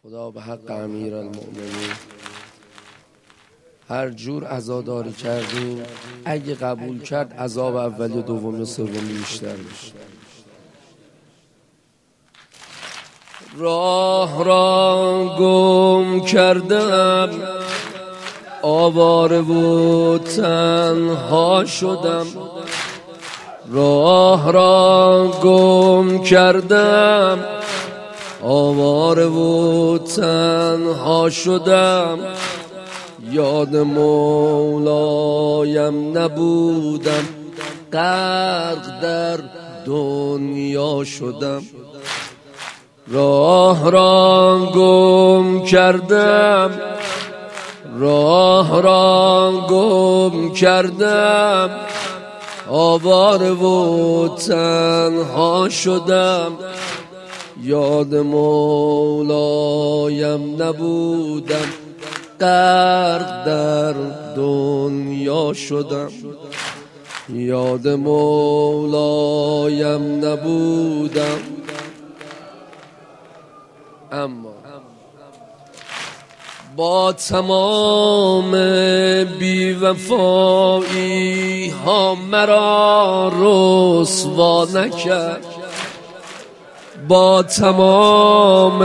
خدا به حق امیرالمؤمنین هر جور عزاداری کردیم اگه قبول کرد عذاب اولی و دومی و سومی بیشتر میشه. راه را گم کردم، آواره و تنها شدم. راه را گم کردم، آواره و تنها شدم. یاد مولایم نبودم، غرق در دنیا شدم. راه را گم کردم، راه را گم کردم. آواره و تنها شدم. یاد مولایم نبودم، غرق در دنیا شدم. یاد مولایم نبودم. اما با تمام بی‌وفایی ها مرا رسوا نکرد. با تمام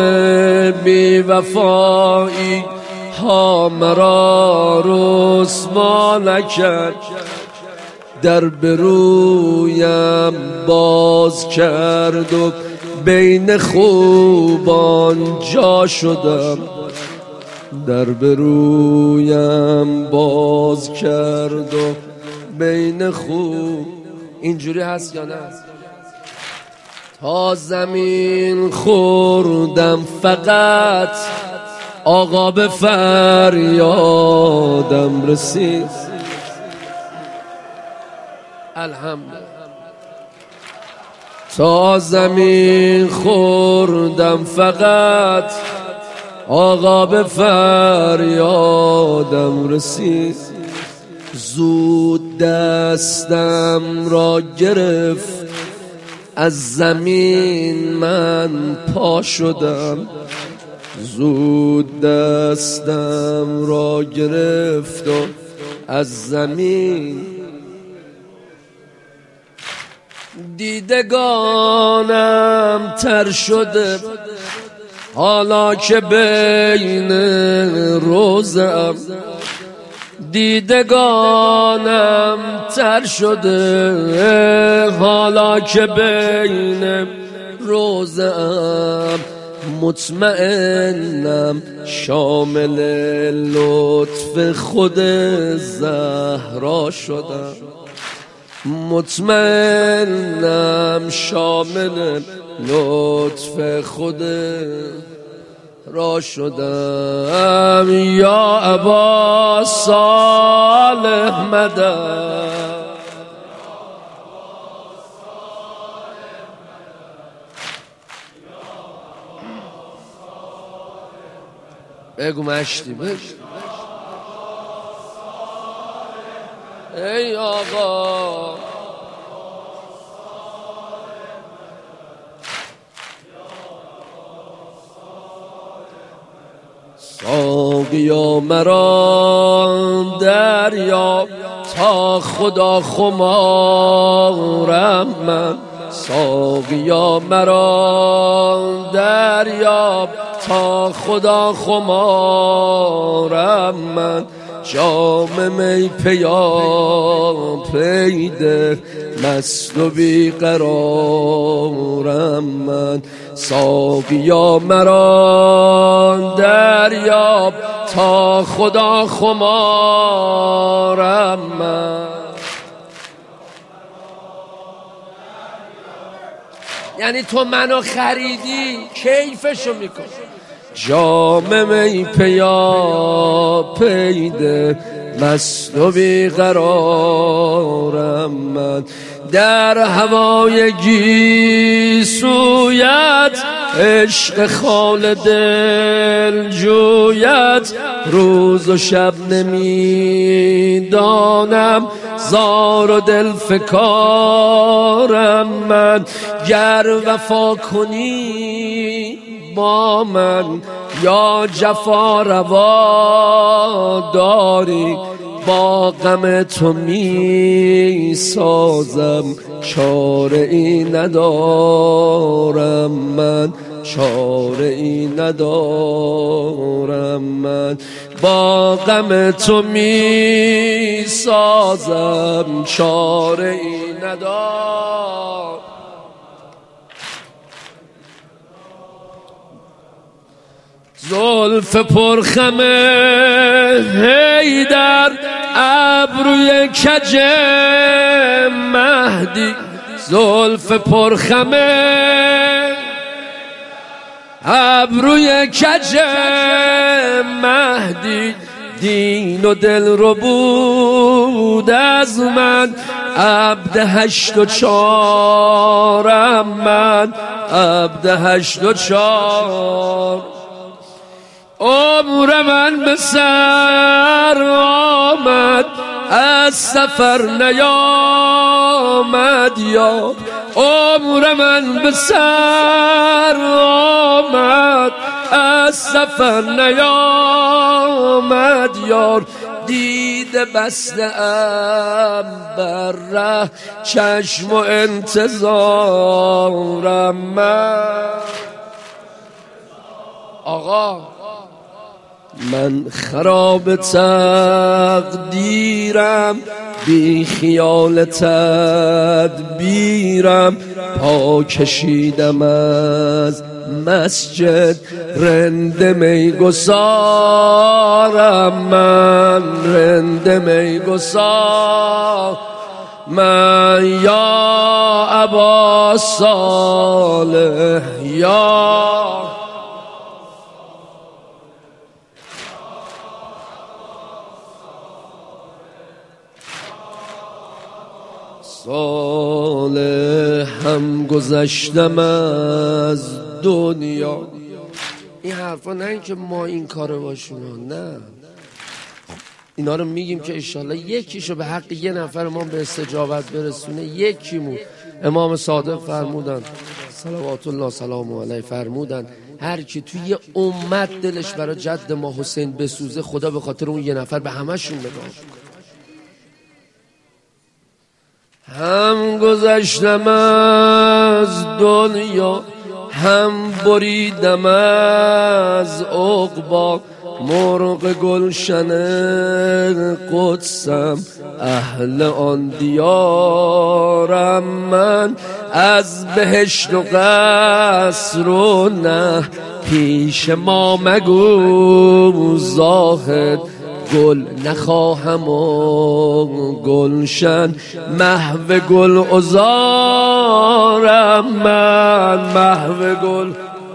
بی‌وفایی ها مرا رسوا نکرد. در برویم باز کرد و بین خوبان جا شدم. در برویم باز کرد و بین خوب. اینجوری هست یا نه؟ تا زمین خوردم فقط آقا به فریادم رسید. الحمدلله. تا زمین خوردم فقط آقا به فریادم رسید. زود دستم را گرفت، از زمین من پا شدم. زود دستم را گرفت و از زمین. دیدگانم تر شده حالا که بین روزم. دیدگانم تر شده حالا که بین روزم. مطمئنم شامل لطف خود زهرا شدم. مطمئنم شامل لطف خود را شدم. یا ابا صالح مدد. بگو مشتی بگو. ای آقا ساقیا مرا دریاب تا خدا خمارم من. ساقیا مرا دریاب تا خدا خمارم من. جام می پیا پیده مست و بیقرارم من. ساقیا مرا دریاب تا خدا خمارم من. یعنی تو منو خریدی کیفشو میکنی. جام می پیا پیده مست و بیقرارم من. در هوای گیسویت عشق خال دل جویت روز و شب نمیدانم زار و دل فکارم من گر وفا کنی با من یا جفا روا داری با غم تو می سازم چاره ای ندارم من چاره ای ندارم من با غم تو می سازم چاره ای ندارم زلف پرخم حیدر ابروی کج مهدی زلف پرخم ابروی کج مهدی دین و دل رو بود از من عبد 84 من عبد 84 عمر من به سر آمد از سفر نیامد یار عمر من به سر آمد از سفر نیامد یار دیده بسته ام بر ره چشم و انتظارم من آقا من خراب تقدیرم بی خیال تدبیرم پا کشیدم از مسجد رند میگسارم من رند میگسار من یا ابا صالح یا صالح هم گذشتم از دنیا این حرفا نه اینکه ما این کارو باشیم نه اینا رو میگیم که انشالله یکیشو به حق یه نفر ما به استجابت برسونه یکیمون امام صادق فرمودن صلوات الله سلام علیه فرمودن هر کی توی یه امت دلش برای جد ما حسین بسوزه خدا به خاطر اون یه نفر به همشون نگاه هم گذشتم از دنیا هم بریدم از عقبا مرغ گلشن قدسم اهل آن دیارم من از بهشت و قصر و نه پیش ما مگو زاهد گل نخواهم و گلشن محو گل عذارم من محو گل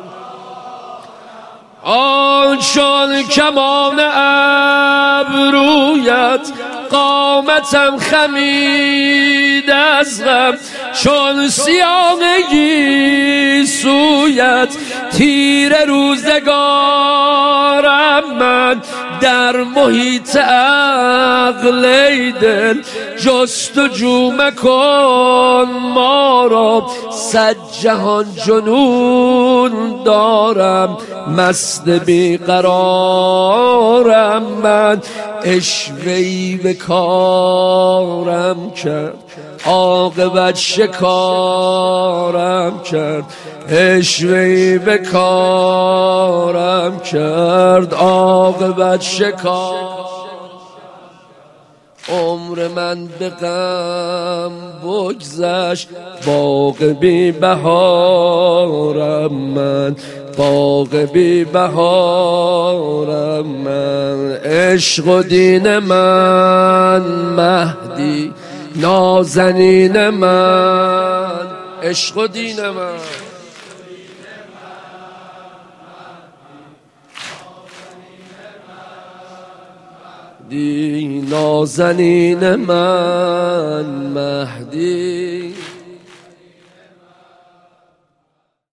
آن چون کمان ابرویت قامتم خمید از غم چون سیاهگی سویت تیر روزگارم من در محیط عقل دل جستجو مکن ما را صد جهان جنون دارم مست بیقرارم من عشوه‌ای به کارم کرد عاقبت شکارم کرد عشوه‌ای به کارم کرد عاقبت شکار عمر من به غم بگذشت باغ بی بهارم من باغ بی بهارم من عشق و دین من مهدی نازنین من عشق و دین من نازنین من مهدی